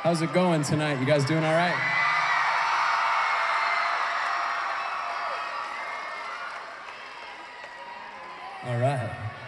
How's it going tonight? You guys doing all right? All right.